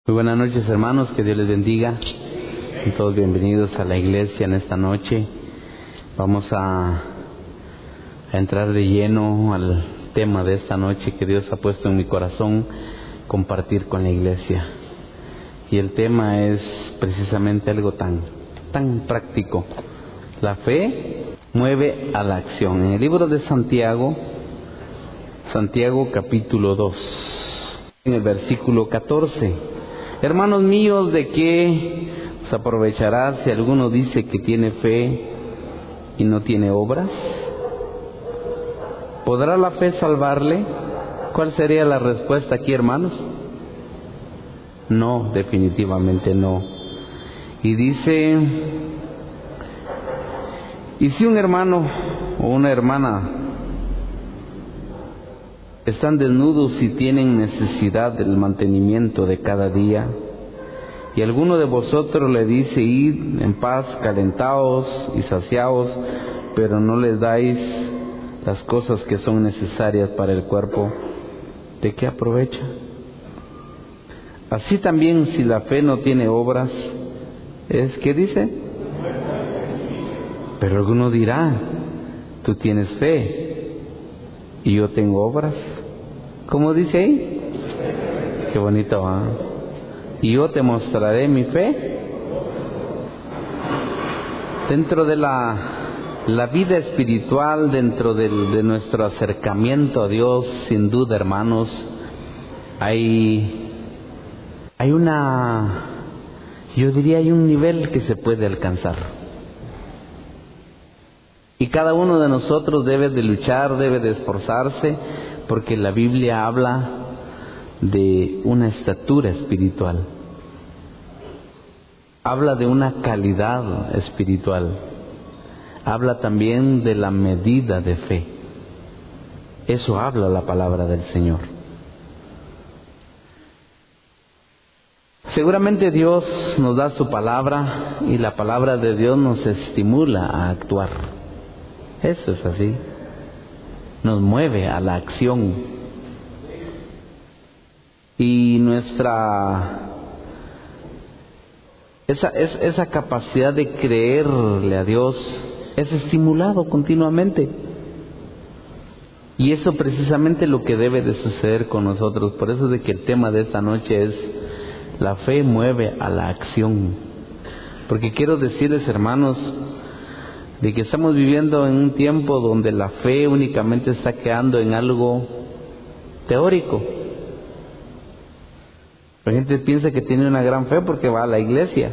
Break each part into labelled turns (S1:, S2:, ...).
S1: Muy buenas noches, hermanos, que Dios les bendiga. Y todos bienvenidos a la iglesia en esta noche. Vamos a entrar de lleno al tema de esta noche que Dios ha puesto en mi corazón, compartir con la iglesia. Y el tema es precisamente algo tan práctico. La fe mueve a la acción. En el libro de Santiago capítulo 2, en el versículo 14. Hermanos míos, ¿de qué os aprovechará si alguno dice que tiene fe y no tiene obras? ¿Podrá la fe salvarle? ¿Cuál sería la respuesta aquí, hermanos? No, definitivamente no. Y dice, y si un hermano o una hermana están desnudos y tienen necesidad del mantenimiento de cada día, y alguno de vosotros le dice, id en paz, calentaos y saciaos, pero no les dais las cosas que son necesarias para el cuerpo, ¿de qué aprovecha? Así también, si la fe no tiene obras, ¿qué dice? Pero alguno dirá, tú tienes fe y yo tengo obras. ¿Cómo dice ahí? Qué bonito, ¿ah? Y yo te mostraré mi fe. Dentro de la vida espiritual, dentro de nuestro acercamiento a Dios, sin duda, hermanos, hay un nivel que se puede alcanzar. Y cada uno de nosotros debe de luchar, debe de esforzarse, porque la Biblia habla de una estatura espiritual. Habla de una calidad espiritual. Habla también de la medida de fe. Eso habla la palabra del Señor. Seguramente Dios nos da su palabra y la palabra de Dios nos estimula a actuar. Eso es así. Nos mueve a la acción. Y esa capacidad de creerle a Dios es estimulado continuamente. Y eso precisamente es lo que debe de suceder con nosotros. Por eso es de que el tema de esta noche es la fe mueve a la acción. Porque quiero decirles, hermanos, de que estamos viviendo en un tiempo donde la fe únicamente está quedando en algo teórico. La gente piensa que tiene una gran fe porque va a la iglesia.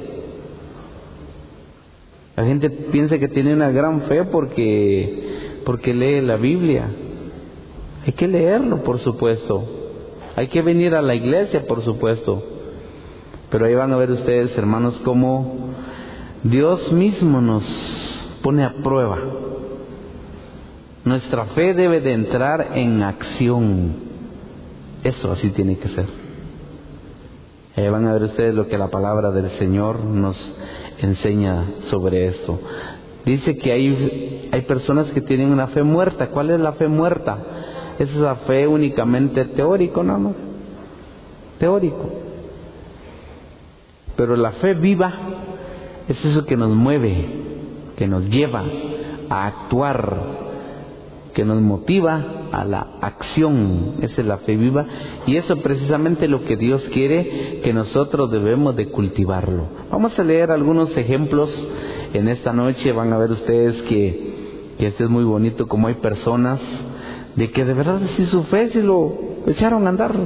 S1: La gente piensa que tiene una gran fe porque lee la Biblia. Hay que leerlo, por supuesto. Hay que venir a la iglesia, por supuesto. Pero ahí van a ver ustedes, hermanos, cómo Dios mismo nos pone a prueba. Nuestra fe debe de entrar en acción. Eso así tiene que ser. Van a ver ustedes lo que la palabra del Señor nos enseña sobre esto. Dice que hay personas que tienen una fe muerta. ¿Cuál es la fe muerta? Es esa fe únicamente teórico, nada más. Teórico. Pero la fe viva es eso que nos mueve, que nos lleva a actuar, que nos motiva a la acción. Esa es la fe viva, y eso precisamente es lo que Dios quiere, que nosotros debemos de cultivarlo. Vamos a leer algunos ejemplos en esta noche. Van a ver ustedes que este es muy bonito, como hay personas de que de verdad si su fe si lo echaron a andar,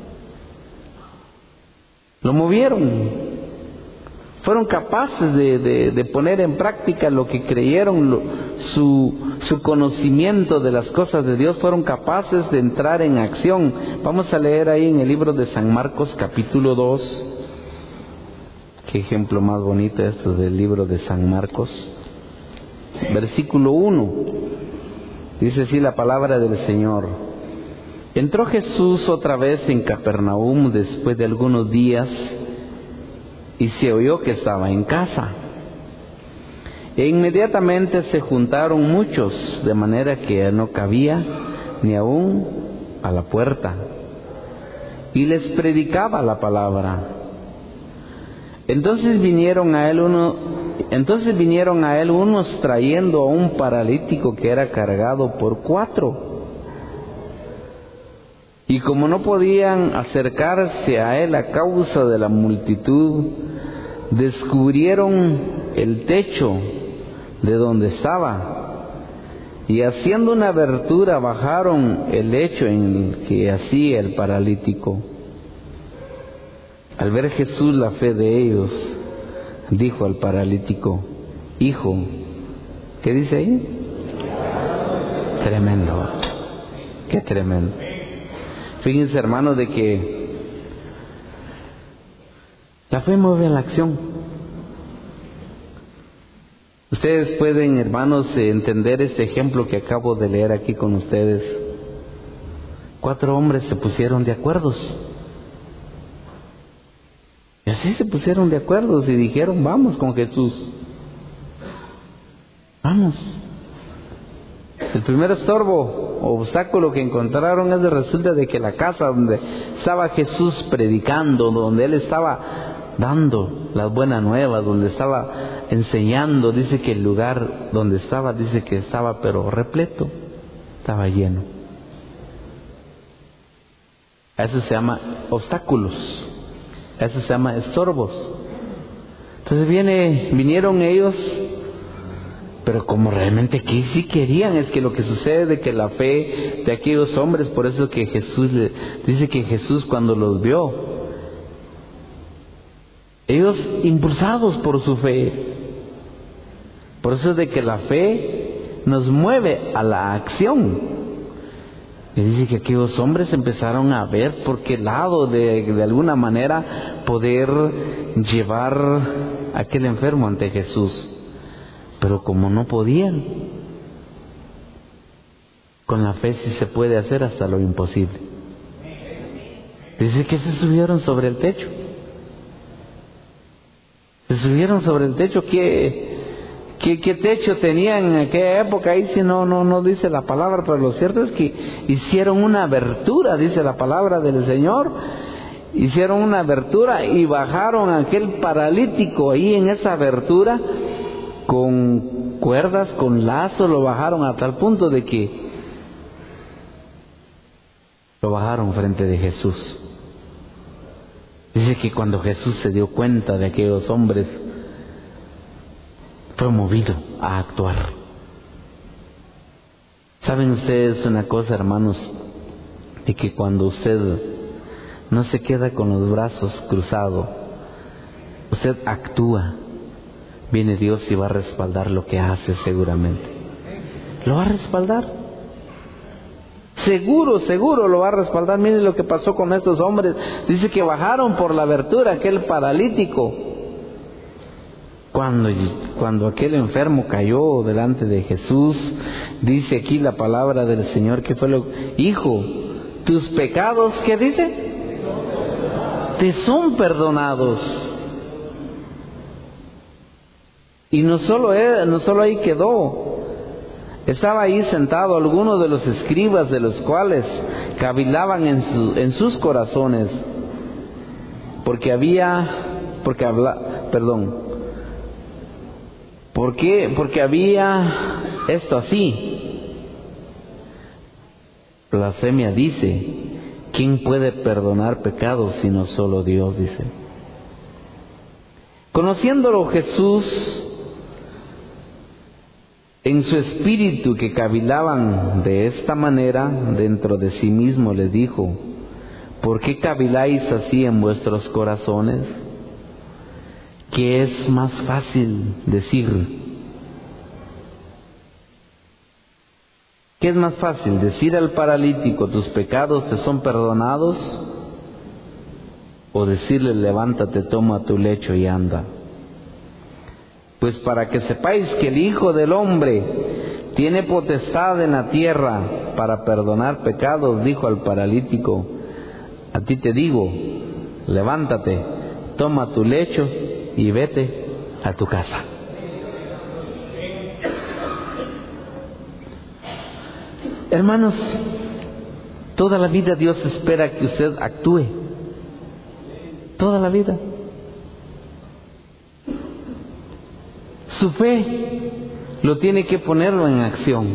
S1: lo movieron. Fueron capaces de poner en práctica lo que creyeron, su conocimiento de las cosas de Dios. Fueron capaces de entrar en acción. Vamos a leer ahí en el libro de San Marcos capítulo 2. Qué ejemplo más bonito esto del libro de San Marcos. Versículo 1. Dice así la palabra del Señor. Entró Jesús otra vez en Capernaum después de algunos días, y se oyó que estaba en casa. E inmediatamente se juntaron muchos, de manera que no cabía ni aún a la puerta. Y les predicaba la palabra. Entonces vinieron a él unos trayendo a un paralítico que era cargado por 4. Y como no podían acercarse a él a causa de la multitud, descubrieron el techo de donde estaba, y haciendo una abertura bajaron el lecho en el que yacía el paralítico. Al ver Jesús la fe de ellos, dijo al paralítico: hijo, ¿qué dice ahí? Tremendo, qué tremendo. Fíjense, hermanos, de que la fe mueve a la acción. Ustedes pueden, hermanos, entender este ejemplo que acabo de leer aquí con ustedes. 4 hombres se pusieron de acuerdo. Y así se pusieron de acuerdo y dijeron: vamos con Jesús. Vamos. El primer estorbo o obstáculo que encontraron es de resulta de que la casa donde estaba Jesús predicando, donde Él estaba dando las buenas nuevas, donde estaba enseñando, dice que el lugar donde estaba, dice que estaba pero repleto, estaba lleno. Eso se llama obstáculos, eso se llama estorbos. Entonces vinieron ellos, pero como realmente que sí querían, es que lo que sucede de que la fe de aquellos hombres, por eso que Jesús dice que Jesús cuando los vio, ellos impulsados por su fe, por eso es de que la fe nos mueve a la acción. Y dice que aquellos hombres empezaron a ver por qué lado de alguna manera poder llevar a aquel enfermo ante Jesús. Pero como no podían, con la fe sí se puede hacer hasta lo imposible. Dice que se subieron sobre el techo. Se subieron sobre el techo. ¿Qué techo tenían en aquella época? Ahí sí no dice la palabra, pero lo cierto es que hicieron una abertura, dice la palabra del Señor. Hicieron una abertura y bajaron a aquel paralítico ahí en esa abertura. Con cuerdas, con lazo, lo bajaron a tal punto de que lo bajaron frente de Jesús. Dice que cuando Jesús se dio cuenta de aquellos hombres, fue movido a actuar. ¿Saben ustedes una cosa, hermanos? De que cuando usted no se queda con los brazos cruzados, usted actúa. Viene Dios y va a respaldar lo que hace seguramente. Lo va a respaldar. Seguro lo va a respaldar. Miren lo que pasó con estos hombres. Dice que bajaron por la abertura aquel paralítico. Cuando aquel enfermo cayó delante de Jesús, dice aquí la palabra del Señor que fue hijo, tus pecados, ¿qué dice? Te son perdonados. Y no solo ahí quedó. Estaba ahí sentado algunos de los escribas, de los cuales cavilaban en sus corazones, porque había esto así. Blasfemia dice: ¿quién puede perdonar pecados sino solo Dios? Dice. Conociéndolo Jesús, en su espíritu que cavilaban de esta manera dentro de sí mismo, les dijo: ¿por qué caviláis así en vuestros corazones? ¿Qué es más fácil decir? ¿Qué es más fácil decir al paralítico: tus pecados te son perdonados? ¿O decirle: levántate, toma tu lecho y anda? Pues para que sepáis que el Hijo del Hombre tiene potestad en la tierra para perdonar pecados, dijo al paralítico: a ti te digo, levántate, toma tu lecho y vete a tu casa. Hermanos, toda la vida Dios espera que usted actúe. Toda la vida. Su fe lo tiene que ponerlo en acción.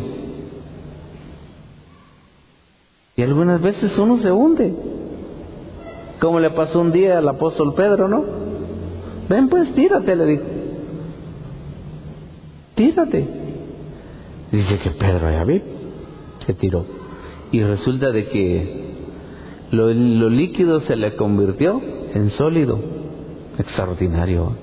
S1: Y algunas veces uno se hunde, como le pasó un día al apóstol Pedro, ¿no? Ven pues, tírate, le dijo. Tírate. Dice que Pedro ya vi, se tiró. Y resulta de que lo líquido se le convirtió en sólido. Extraordinario.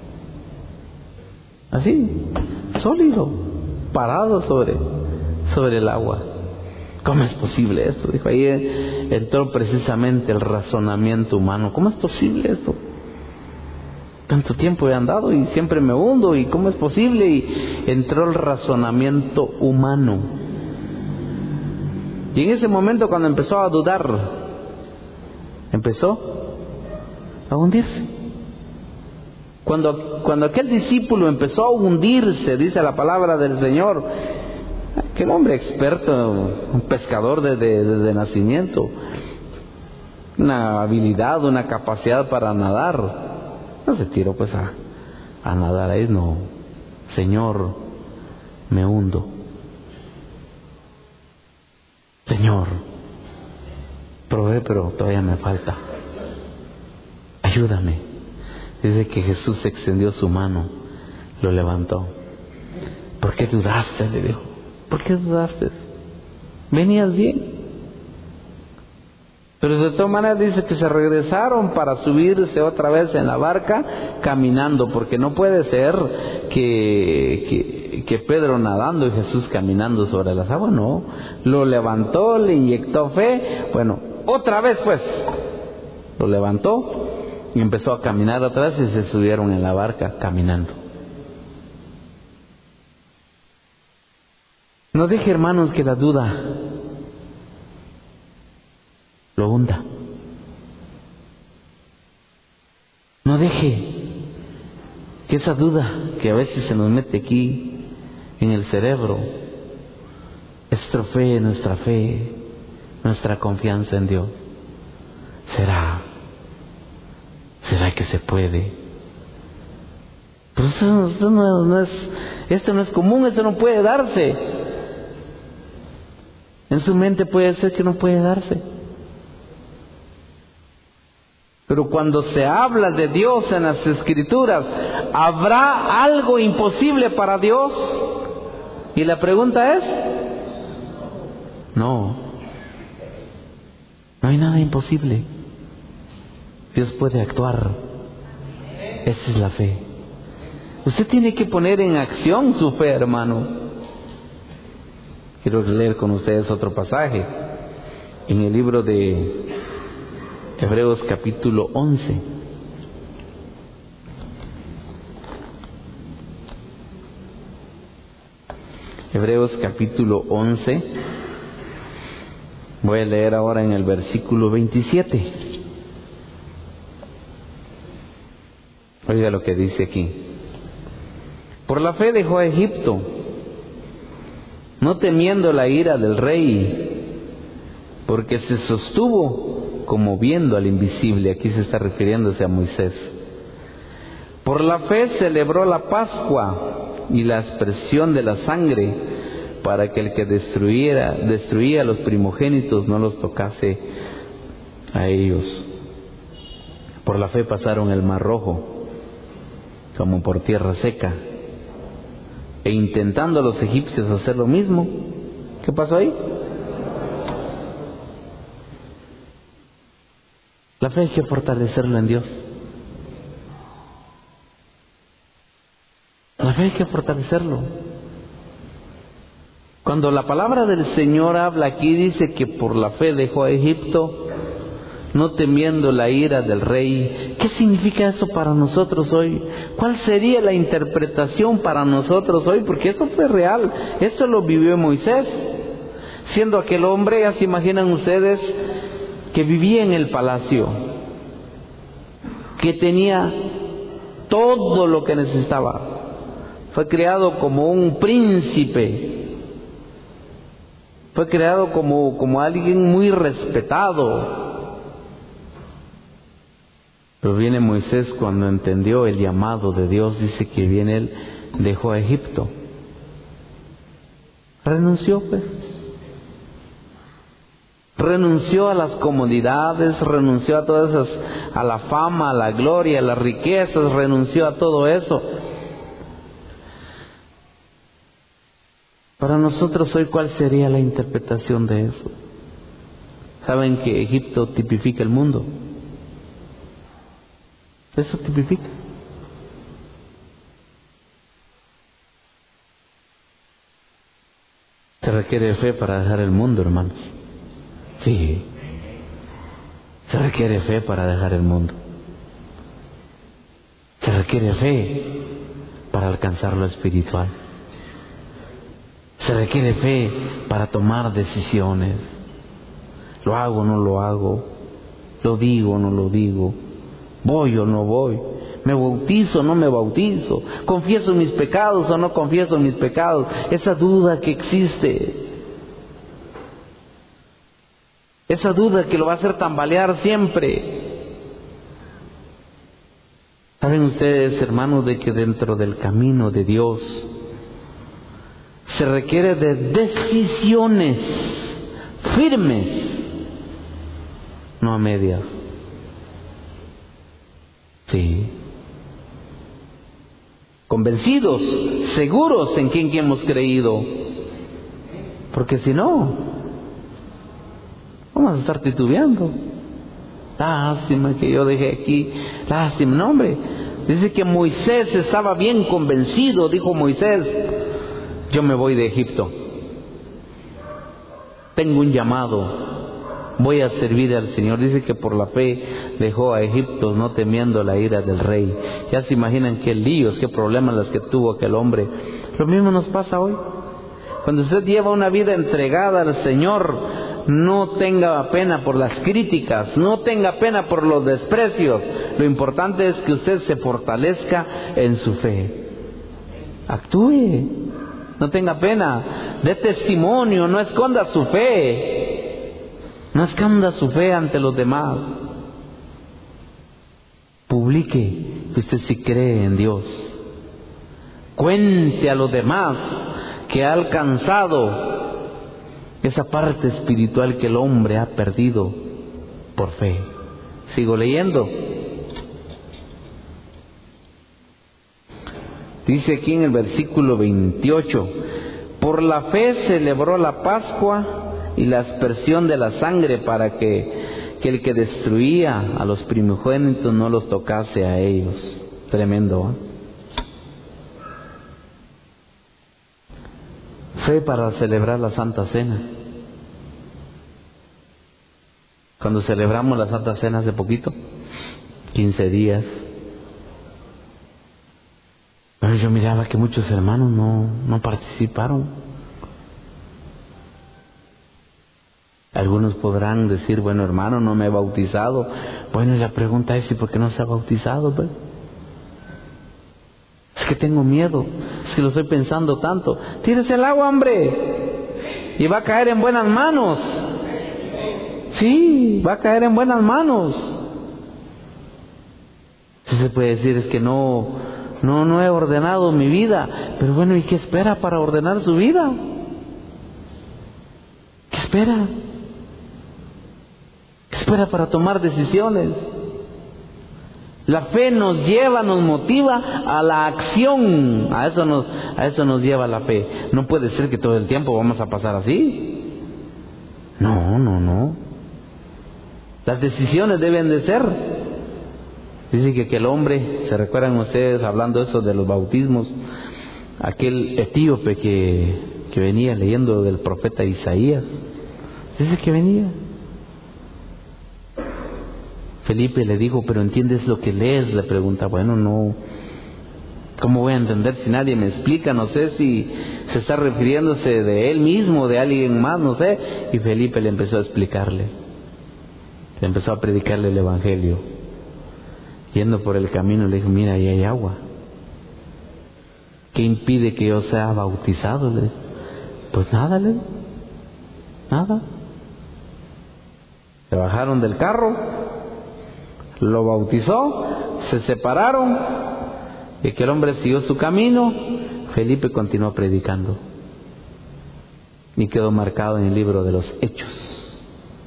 S1: Así, sólido, parado sobre el agua. ¿Cómo es posible esto? Dijo, ahí entró precisamente el razonamiento humano. ¿Cómo es posible esto? Tanto tiempo he andado y siempre me hundo, ¿y cómo es posible? Y entró el razonamiento humano. Y en ese momento, cuando empezó a dudar, empezó a hundirse. Cuando aquel discípulo empezó a hundirse, dice la palabra del Señor, aquel hombre experto, un pescador desde nacimiento, una habilidad, una capacidad para nadar, no se tiró pues a nadar ahí, no. Señor, me hundo. Señor, probé, pero todavía me falta. Ayúdame. Dice que Jesús extendió su mano, lo levantó. ¿Por qué dudaste? Le dijo. ¿Por qué dudaste? Venías bien. Pero de todas maneras dice que se regresaron para subirse otra vez en la barca caminando, porque no puede ser que Pedro nadando y Jesús caminando sobre las aguas, no. Lo levantó, le inyectó fe. Bueno, otra vez pues, lo levantó y empezó a caminar otra vez y se subieron en la barca caminando. No deje, hermanos, que la duda lo hunda. No deje que esa duda que a veces se nos mete aquí en el cerebro estropee nuestra fe, nuestra confianza en Dios. ¿Será que se puede? Pero esto no es común, esto no puede darse. En su mente puede ser que no puede darse. Pero cuando se habla de Dios en las Escrituras, ¿habrá algo imposible para Dios? Y la pregunta es, no hay nada imposible. Dios puede actuar. Esa es la fe. Usted tiene que poner en acción su fe, hermano. Quiero leer con ustedes otro pasaje en el libro de Hebreos capítulo 11. Hebreos capítulo 11. Voy a leer ahora en el versículo 27. Oiga lo que dice aquí. Por la fe dejó a Egipto, no temiendo la ira del rey, porque se sostuvo como viendo al invisible. Aquí se está refiriéndose a Moisés. Por la fe celebró la Pascua y la expresión de la sangre, para que el que destruía a los primogénitos no los tocase a ellos. Por la fe pasaron el Mar Rojo como por tierra seca, e intentando los egipcios hacer lo mismo, ¿qué pasó ahí? La fe hay que fortalecerla en Dios. La fe hay que fortalecerlo. Cuando la palabra del Señor habla aquí, dice que por la fe dejó a Egipto, no temiendo la ira del rey. ¿Qué significa eso para nosotros hoy? ¿Cuál sería la interpretación para nosotros hoy? Porque esto fue real, esto lo vivió Moisés, siendo aquel hombre, ya se imaginan ustedes, que vivía en el palacio, que tenía todo lo que necesitaba, fue creado como un príncipe, fue creado como alguien muy respetado. Pero viene Moisés, cuando entendió el llamado de Dios, dice que viene él dejó a Egipto. Renunció, pues. Renunció a las comodidades, renunció a todas esas, a la fama, a la gloria, a las riquezas, renunció a todo eso. Para nosotros hoy, ¿cuál sería la interpretación de eso? ¿Saben que Egipto tipifica el mundo? Eso tipifica. Se requiere fe para dejar el mundo, hermanos. Sí. Se requiere fe para dejar el mundo. Se requiere fe para alcanzar lo espiritual. Se requiere fe para tomar decisiones. ¿Lo hago o no lo hago? ¿Lo digo o no lo digo? ¿Voy o no voy? ¿Me bautizo o no me bautizo? ¿Confieso mis pecados o no confieso mis pecados? Esa duda que existe. Esa duda que lo va a hacer tambalear siempre. ¿Saben ustedes, hermanos, de que dentro del camino de Dios se requiere de decisiones firmes, no a medias? Sí. Convencidos, seguros en quien hemos creído. Porque si no, vamos a estar titubeando. Lástima que yo dejé aquí. Lástima, no, hombre. Dice que Moisés estaba bien convencido. Dijo Moisés: yo me voy de Egipto. Tengo un llamado. Voy a servir al Señor. Dice que por la fe dejó a Egipto, no temiendo la ira del rey. Ya se imaginan qué líos, qué problemas los que tuvo aquel hombre. Lo mismo nos pasa hoy. Cuando usted lleva una vida entregada al Señor, no tenga pena por las críticas, no tenga pena por los desprecios. Lo importante es que usted se fortalezca en su fe. Actúe, no tenga pena, dé testimonio, no esconda su fe. No esconda su fe ante los demás. Publique que usted sí cree en Dios. Cuente a los demás que ha alcanzado esa parte espiritual que el hombre ha perdido por fe. Sigo leyendo. Dice aquí en el versículo 28: por la fe celebró la Pascua y la aspersión de la sangre para que el que destruía a los primogénitos no los tocase a ellos. Tremendo, ¿eh? Fe para celebrar la Santa Cena. Cuando celebramos la Santa Cena hace poquito, 15 días, pero yo miraba que muchos hermanos no participaron. Algunos podrán decir: bueno, hermano, no me he bautizado. Bueno, y la pregunta es: ¿y por qué no se ha bautizado? Pues es que tengo miedo, es que lo estoy pensando tanto. Tírese el agua, hombre, y va a caer en buenas manos. Sí, va a caer en buenas manos. Sí se puede decir: es que no he ordenado mi vida. Pero bueno, ¿y qué espera para ordenar su vida? ¿Qué espera? ¿Qué espera para tomar decisiones? La fe nos lleva, nos motiva a la acción. A eso nos lleva la fe. No puede ser que todo el tiempo vamos a pasar así. No. Las decisiones deben de ser. Dice que aquel hombre, ¿se recuerdan ustedes hablando eso de los bautismos? Aquel etíope que venía leyendo del profeta Isaías. Dice que venía. Felipe le dijo: ¿pero entiendes lo que lees? Le pregunta. Bueno, no. ¿Cómo voy a entender si nadie me explica? No sé si se está refiriéndose de él mismo, de alguien más, no sé. Y Felipe le empezó a explicarle. Le empezó a predicarle el Evangelio. Yendo por el camino le dijo: mira, ahí hay agua. ¿Qué impide que yo sea bautizado? Le dijo. Pues nada, le dijo. Nada. Se bajaron del carro, lo bautizó, se separaron, y aquel hombre siguió su camino, Felipe continuó predicando y quedó marcado en el libro de los Hechos.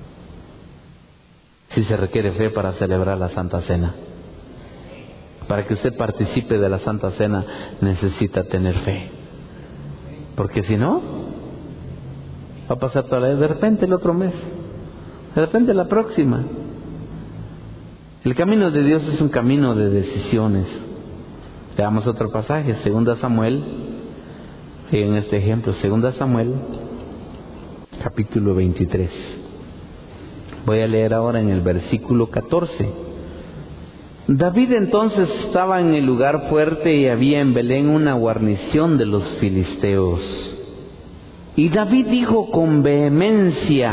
S1: Si se requiere fe para celebrar la Santa Cena. Para que usted participe de la Santa Cena necesita tener fe. Porque si no, va a pasar toda la vez, de repente el otro mes, de repente la próxima. El camino de Dios es un camino de decisiones. Veamos otro pasaje, 2 Samuel, en este ejemplo, 2 Samuel, capítulo 23. Voy a leer ahora en el versículo 14. David entonces estaba en el lugar fuerte y había en Belén una guarnición de los filisteos. Y David dijo con vehemencia: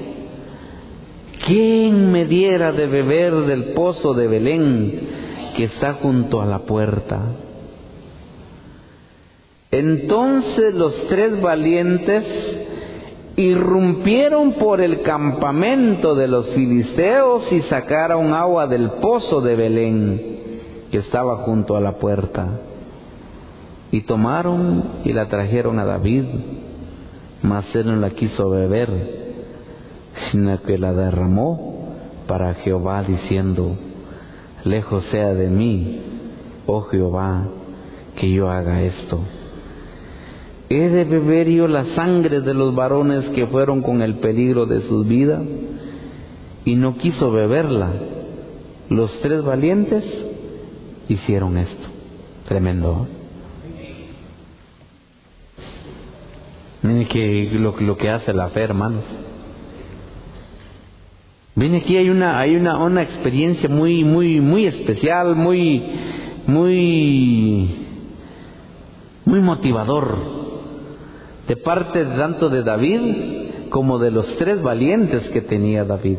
S1: ¿quién me diera de beber del pozo de Belén que está junto a la puerta? Entonces los 3 valientes irrumpieron por el campamento de los filisteos y sacaron agua del pozo de Belén que estaba junto a la puerta. Y tomaron y la trajeron a David, mas él no la quiso beber, sino que la derramó para Jehová, diciendo: lejos sea de mí, oh Jehová, que yo haga esto. ¿He de beber yo la sangre de los varones que fueron con el peligro de sus vidas? Y no quiso beberla. Los 3 valientes hicieron esto. Tremendo. Miren que lo que hace la fe, hermanos. Miren, aquí hay una experiencia muy especial, muy motivador, de parte tanto de David como de los 3 valientes que tenía David.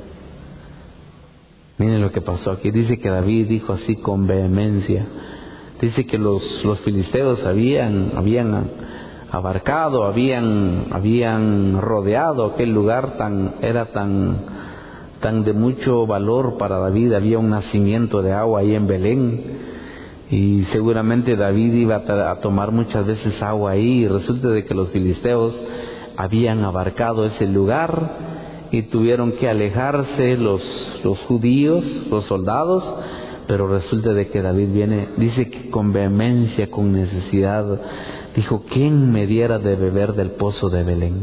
S1: Miren lo que pasó aquí. Dice que David dijo así con vehemencia. Dice que los filisteos habían abarcado, habían rodeado aquel lugar era tan de mucho valor para David. Había un nacimiento de agua ahí en Belén. Y seguramente David iba a tomar muchas veces agua ahí, y resulta de que los filisteos habían abarcado ese lugar y tuvieron que alejarse los judíos, los soldados, pero resulta de que David dice que con vehemencia, con necesidad, dijo: ¿quién me diera de beber del pozo de Belén?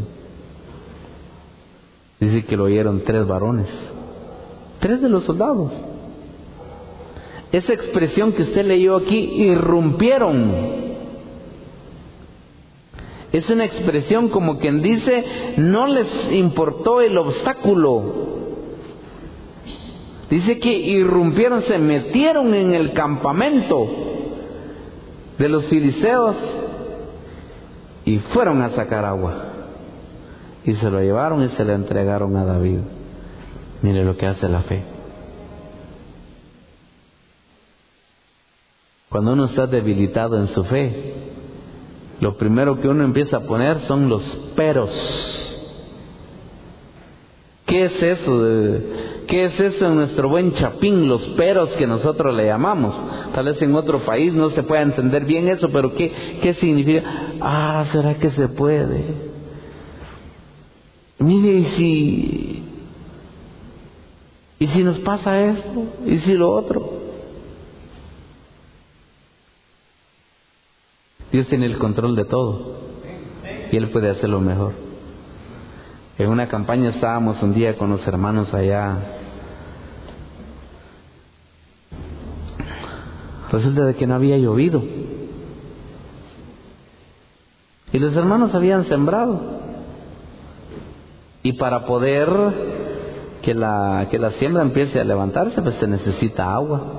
S1: Dice que lo oyeron 3 varones, 3 de los soldados. Esa expresión que usted leyó aquí, irrumpieron, es una expresión como quien dice, no les importó el obstáculo. Dice que irrumpieron, se metieron en el campamento de los filisteos y fueron a sacar agua. Y se lo llevaron y se lo entregaron a David. Mire lo que hace la fe. Cuando uno está debilitado en su fe, lo primero que uno empieza a poner son los peros. ¿Qué es eso? ¿Qué es eso en nuestro buen chapín? Los peros que nosotros le llamamos. Tal vez en otro país no se pueda entender bien eso, pero ¿qué significa? ¿Será que se puede? Mire, ¿y si nos pasa esto? ¿Y si lo otro? Dios tiene el control de todo y Él puede hacerlo mejor. En una campaña estábamos un día con los hermanos allá. Resulta de que no había llovido y los hermanos habían sembrado, y para poder que la siembra empiece a levantarse, pues se necesita agua.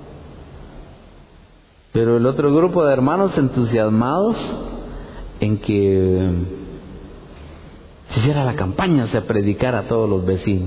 S1: Pero el otro grupo de hermanos entusiasmados en que se hiciera la campaña, se predicara a todos los vecinos.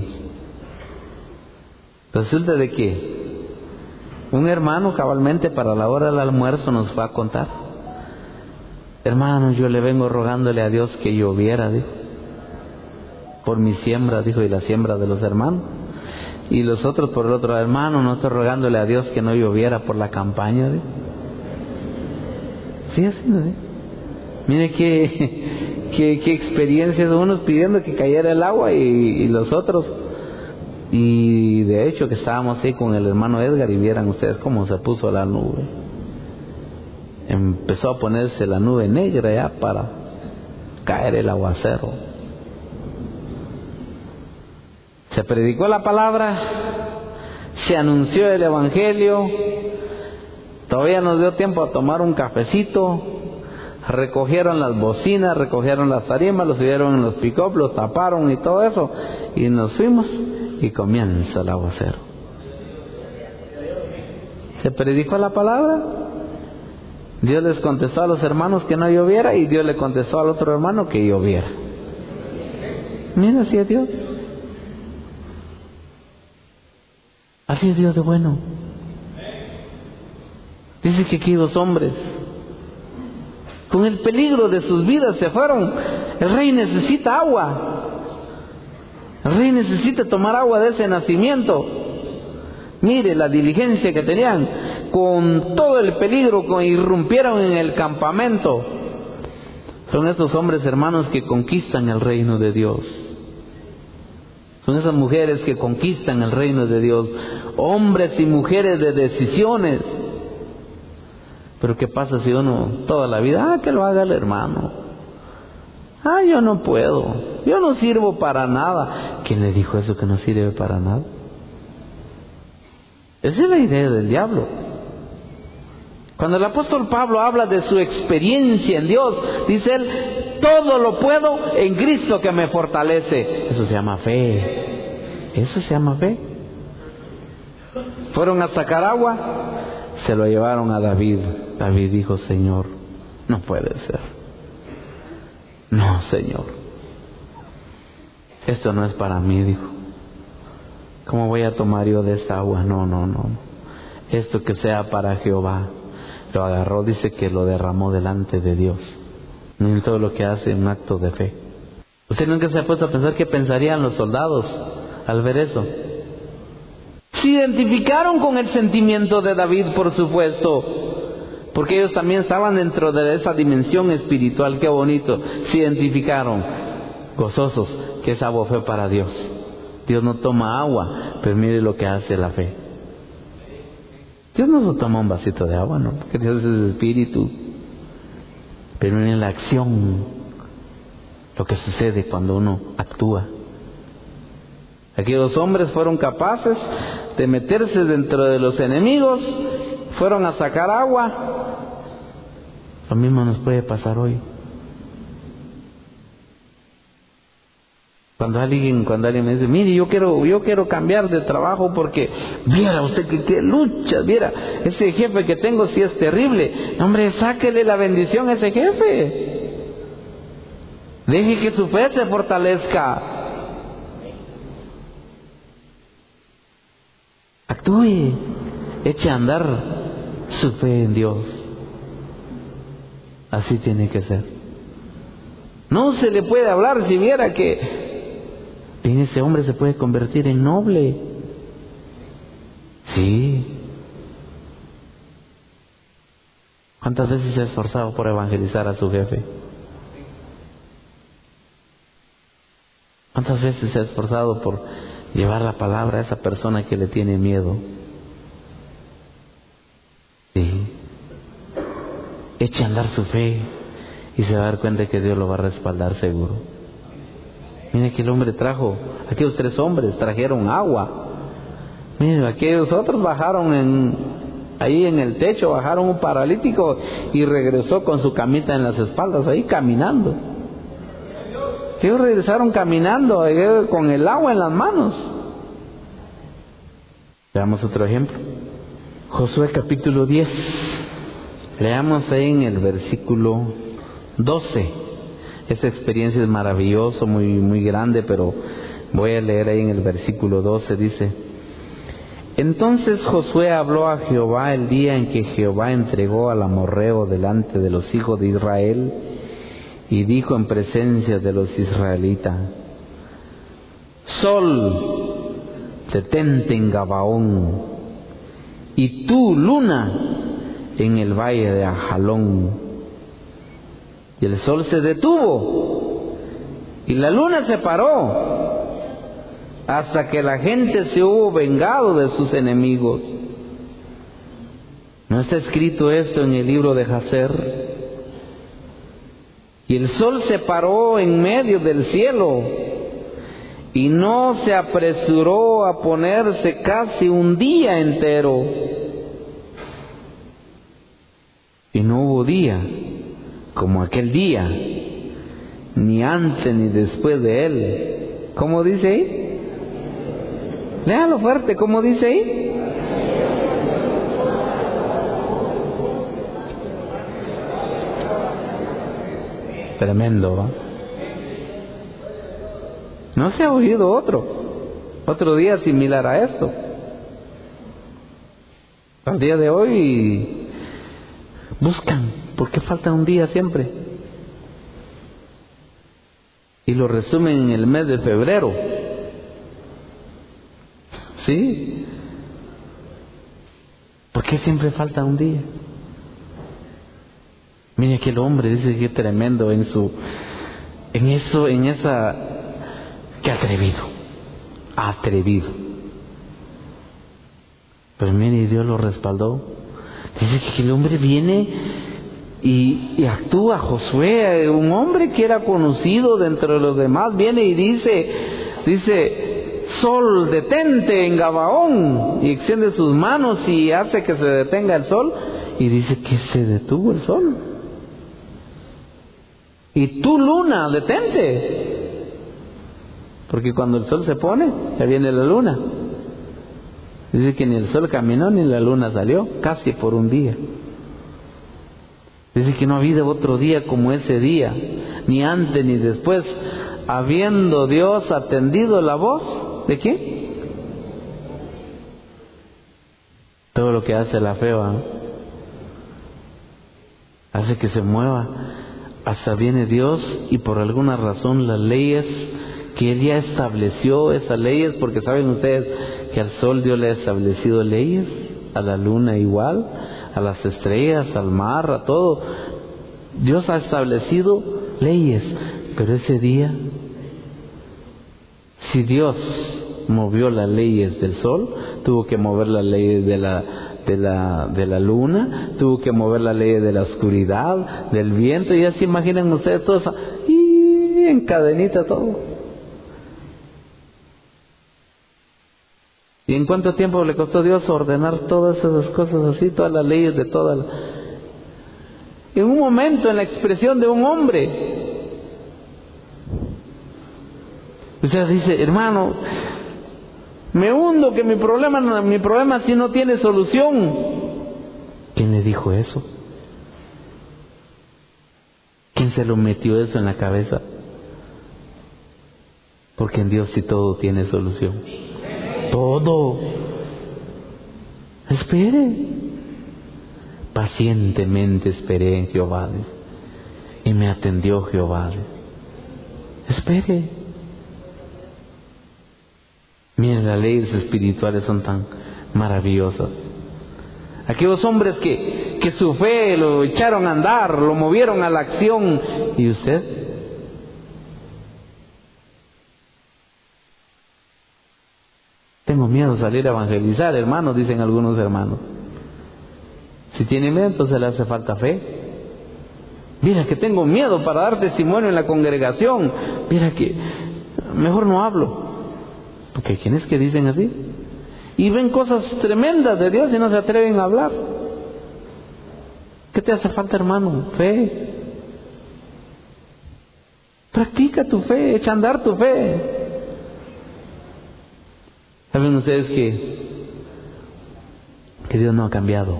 S1: Resulta de que un hermano cabalmente para la hora del almuerzo nos va a contar: hermanos, yo le vengo rogándole a Dios que lloviera, dijo, por mi siembra, dijo, y la siembra de los hermanos. Y los otros por el otro: hermano, no estoy rogándole a Dios que no lloviera por la campaña, dijo. Sí, así, ¿no? Mire qué experiencias, unos pidiendo que cayera el agua y los otros. Y de hecho que estábamos ahí con el hermano Edgar y vieran ustedes cómo se puso la nube. Empezó a ponerse la nube negra ya para caer el aguacero. Se predicó la palabra, se anunció el evangelio, todavía nos dio tiempo a tomar un cafecito, recogieron las bocinas, recogieron las tarimas, los subieron en los pick-up, los taparon y todo eso, y nos fuimos y comienza el aguacero. Se predicó la palabra, Dios les contestó a los hermanos que no lloviera y Dios le contestó al otro hermano que lloviera. Mira, así es Dios. Así es Dios de bueno. Dice que aquí 2 hombres, con el peligro de sus vidas, se fueron. El rey necesita agua. El rey necesita tomar agua de ese nacimiento. Mire la diligencia que tenían. Con todo el peligro, irrumpieron en el campamento. Son estos hombres, hermanos, que conquistan el reino de Dios. Son esas mujeres que conquistan el reino de Dios. Hombres y mujeres de decisiones. Pero ¿qué pasa si uno toda la vida, que lo haga el hermano? Yo no puedo, yo no sirvo para nada. ¿Quién le dijo eso, que no sirve para nada? Esa es la idea del diablo. Cuando el apóstol Pablo habla de su experiencia en Dios, dice él: todo lo puedo en Cristo que me fortalece. Eso se llama fe. Eso se llama fe. Fueron a sacar agua, se lo llevaron a David. David dijo: Señor, no puede ser. No, Señor, esto no es para mí, dijo. ¿Cómo voy a tomar yo de esta agua? No. Esto que sea para Jehová. Lo agarró, dice que lo derramó delante de Dios. En todo lo que hace, un acto de fe. ¿Usted nunca se ha puesto a pensar qué pensarían los soldados al ver eso? Se identificaron con el sentimiento de David, por supuesto, porque ellos también estaban dentro de esa dimensión espiritual. Qué bonito. Se identificaron gozosos que esa agua fue para Dios. Dios no toma agua, pero mire lo que hace la fe. Dios no se toma un vasito de agua, no, porque Dios es el espíritu. Pero en la acción, lo que sucede cuando uno actúa. Aquellos hombres fueron capaces de meterse dentro de los enemigos, fueron a sacar agua. Lo mismo nos puede pasar hoy. Cuando alguien me dice: mire, yo quiero cambiar de trabajo porque viera usted que lucha, viera ese jefe que tengo, si es terrible. Hombre, sáquele la bendición a ese jefe. Deje que su fe se fortalezca. Actúe, eche a andar su fe en Dios. Así tiene que ser. No se le puede hablar si viera que en ese hombre se puede convertir en noble. Sí. ¿Cuántas veces se ha esforzado por evangelizar a su jefe? ¿Cuántas veces se ha esforzado por llevar la palabra a esa persona que le tiene miedo? Sí. Eche a andar su fe y se va a dar cuenta que Dios lo va a respaldar seguro. Mire que el hombre trajo, aquellos 3 hombres trajeron agua. Mire, aquellos otros bajaron ahí en el techo, bajaron un paralítico y regresó con su camita en las espaldas, ahí caminando. Ellos regresaron caminando con el agua en las manos. Veamos otro ejemplo. Josué capítulo 10. Leamos ahí en el versículo 12. Esta experiencia es maravillosa, muy, muy grande, pero voy a leer ahí en el versículo 12. Dice: entonces Josué habló a Jehová el día en que Jehová entregó al amorreo delante de los hijos de Israel, y dijo en presencia de los israelitas: Sol, detente en Gabaón, y tú, luna, en el valle de Ajalón. Y el sol se detuvo y la luna se paró hasta que la gente se hubo vengado de sus enemigos. ¿No está escrito esto en el libro de Jacer? Y el sol se paró en medio del cielo y no se apresuró a ponerse casi un día entero. Y no hubo día como aquel día, ni antes ni después de él. ¿Cómo dice ahí? Léalo fuerte, ¿cómo dice ahí? Tremendo, ¿va? No se ha oído otro día similar a esto. Al día de hoy buscan, ¿por qué falta un día siempre? Y lo resumen en el mes de febrero. ¿Sí? ¿Por qué siempre falta un día? Mire aquel hombre, dice que tremendo en esa, que atrevido. Pero mire, Dios lo respaldó. Dice que el hombre viene y actúa. Josué, un hombre que era conocido de entre los demás, viene y dice, sol, detente en Gabaón, y extiende sus manos y hace que se detenga el sol, y dice que se detuvo el sol. Y tú, luna, detente, porque cuando el sol se pone, ya viene la luna. Dice que ni el sol caminó ni la luna salió, casi por un día. Dice que no ha habido otro día como ese día, ni antes ni después, habiendo Dios atendido la voz ¿de quién? Todo lo que hace la fe, ¿va? Hace que se mueva. Hasta viene Dios y por alguna razón las leyes que Él ya estableció, esas leyes, porque saben ustedes que al sol Dios le ha establecido leyes, a la luna igual, a las estrellas, al mar, a todo. Dios ha establecido leyes, pero ese día, si Dios movió las leyes del sol, tuvo que mover las leyes de la luna, tuvo que mover las leyes de la oscuridad, del viento, y así imaginen ustedes todo eso, y en cadenita todo. ¿Y en cuánto tiempo le costó a Dios ordenar todas esas cosas así, todas las leyes de todas? En un momento, en la expresión de un hombre. Usted dice, hermano, me hundo, que mi problema sí no tiene solución. ¿Quién le dijo eso? ¿Quién se lo metió eso en la cabeza? Porque en Dios sí todo tiene solución. Todo. Espere. Pacientemente esperé en Jehová, y me atendió Jehová. Espere. Miren, las leyes espirituales son tan maravillosas. Aquellos hombres que su fe lo echaron a andar, lo movieron a la acción. ¿Y usted? Tengo miedo de salir a evangelizar, hermanos, dicen algunos hermanos. Si tiene miedo, entonces le hace falta fe. Mira que tengo miedo para dar testimonio en la congregación. Mira que mejor no hablo. Porque hay quienes que dicen así y ven cosas tremendas de Dios y no se atreven a hablar. ¿Qué te hace falta, hermano? Fe. Practica tu fe, echa a andar tu fe. ¿Saben ustedes que Dios no ha cambiado?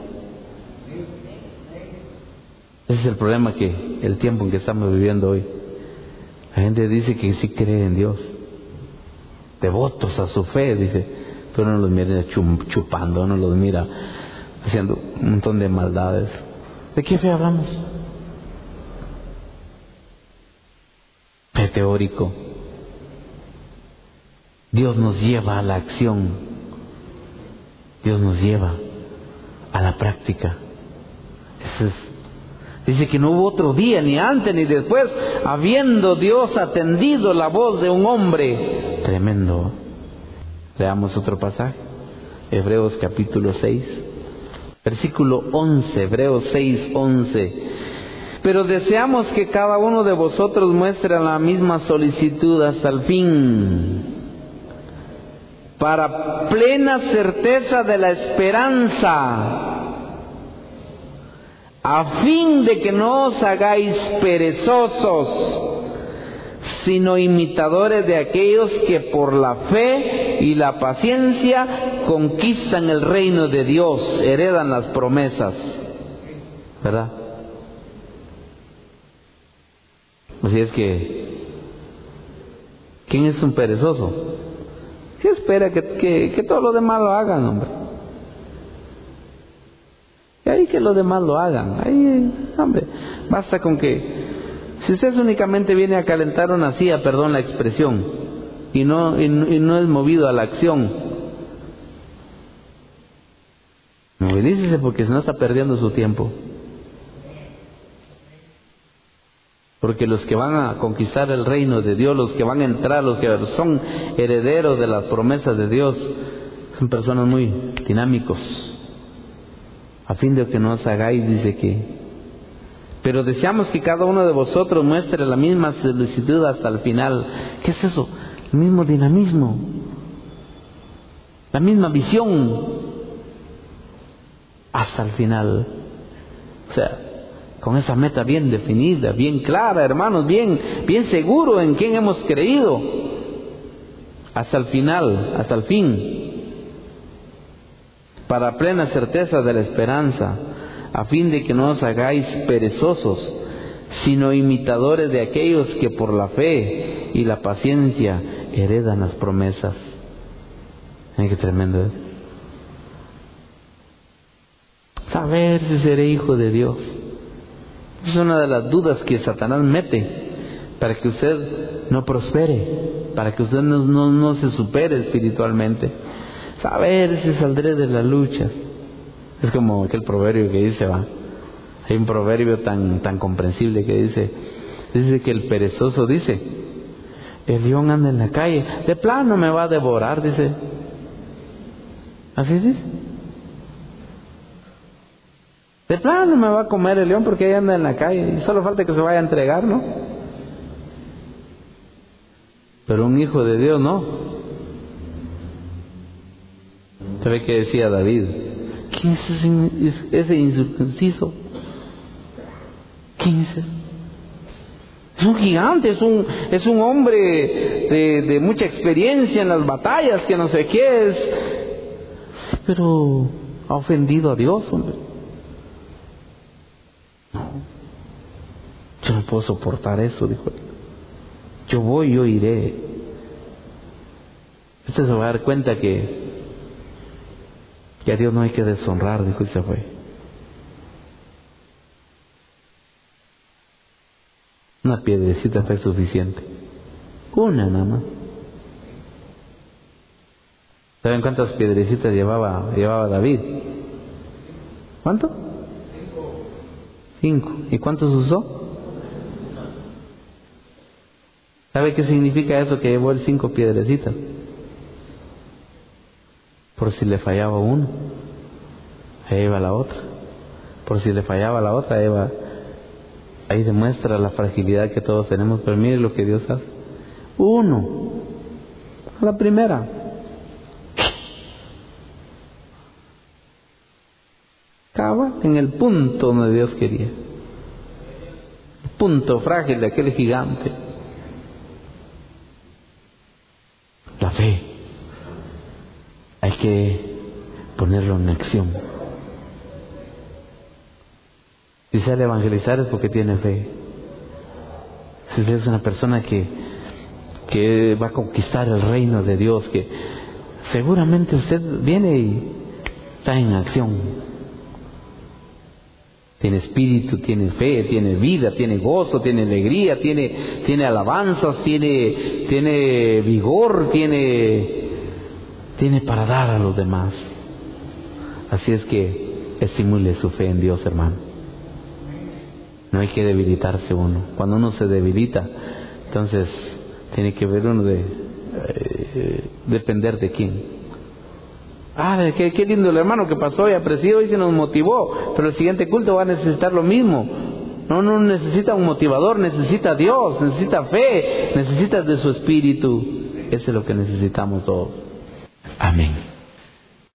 S1: Ese es el problema, que el tiempo en que estamos viviendo hoy. La gente dice que sí cree en Dios, devotos a su fe, dice, pero no los mira chupando, no los mira haciendo un montón de maldades. ¿De qué fe hablamos? Fe teórico. Dios nos lleva a la acción, Dios nos lleva a la práctica. Dice que no hubo otro día, ni antes ni después, habiendo Dios atendido la voz de un hombre. Tremendo. Leamos otro pasaje. Hebreos capítulo 6, versículo 11. Hebreos 6, 11. Pero deseamos que cada uno de vosotros muestre la misma solicitud hasta el fin, para plena certeza de la esperanza, a fin de que no os hagáis perezosos, sino imitadores de aquellos que por la fe y la paciencia conquistan el reino de Dios, heredan las promesas. ¿Verdad? Así es que, ¿quién es un perezoso? ¿Qué espera que todos los demás lo hagan, hombre? Y ahí que los demás lo hagan. Ahí, hombre, basta con que, si usted únicamente viene a calentar una silla, perdón la expresión, y no es movido a la acción, movilícese, porque si no está perdiendo su tiempo. Porque los que van a conquistar el reino de Dios, los que van a entrar, los que son herederos de las promesas de Dios, son personas muy dinámicos. A fin de que no os hagáis, dice que. Pero deseamos que cada uno de vosotros muestre la misma solicitud hasta el final. ¿Qué es eso? El mismo dinamismo, la misma visión hasta el final. O sea, con esa meta bien definida, bien clara, hermanos, bien seguro en quién hemos creído, hasta el final, hasta el fin, para plena certeza de la esperanza, a fin de que no os hagáis perezosos, sino imitadores de aquellos que por la fe y la paciencia heredan las promesas. Ay, qué tremendo es. Saber si seré hijo de Dios. Es una de las dudas que Satanás mete para que usted no prospere, para que usted no se supere espiritualmente. Saber si saldré de las luchas. Es como aquel proverbio que dice, hay un proverbio tan comprensible que dice que el perezoso dice, el león anda en la calle, de plano me va a devorar, dice. Así dice. De plano me va a comer el león porque ahí anda en la calle y solo falta que se vaya a entregar, ¿no? Pero un hijo de Dios no. ¿Sabe qué decía David? ¿Quién es ese incircunciso? ¿Quién es ese? Es un gigante, es un hombre de mucha experiencia en las batallas, que no sé qué es. Sí, pero ha ofendido a Dios, hombre. No, yo no puedo soportar eso, dijo él. Yo iré. Usted se va a dar cuenta que a Dios no hay que deshonrar, dijo, y se fue. Una piedrecita fue suficiente. Una nada más. ¿Saben cuántas piedrecitas llevaba David? ¿Cuánto? 5. ¿Y cuántos usó? ¿Sabe qué significa eso que llevó el 5 piedrecitas? Por si le fallaba uno, ahí iba la otra. Por si le fallaba la otra, ahí demuestra la fragilidad que todos tenemos. Pero mire lo que Dios hace. 1, a la primera. Acaba en el punto donde Dios quería. El punto frágil de aquel gigante. La fe. Hay que ponerlo en acción. Si sale a evangelizar es porque tiene fe. Si usted es una persona que va a conquistar el reino de Dios, que seguramente usted viene y está en acción. Tiene espíritu, tiene fe, tiene vida, tiene gozo, tiene alegría, tiene alabanzas, tiene vigor, tiene para dar a los demás. Así es que estimule su fe en Dios, hermano. No hay que debilitarse uno. Cuando uno se debilita, entonces tiene que ver uno de depender de quién. Qué lindo el hermano que pasó y apreció y se nos motivó, pero el siguiente culto va a necesitar lo mismo. No necesita un motivador, necesita a Dios, necesita fe, necesita de su espíritu. Eso es lo que necesitamos todos. Amén.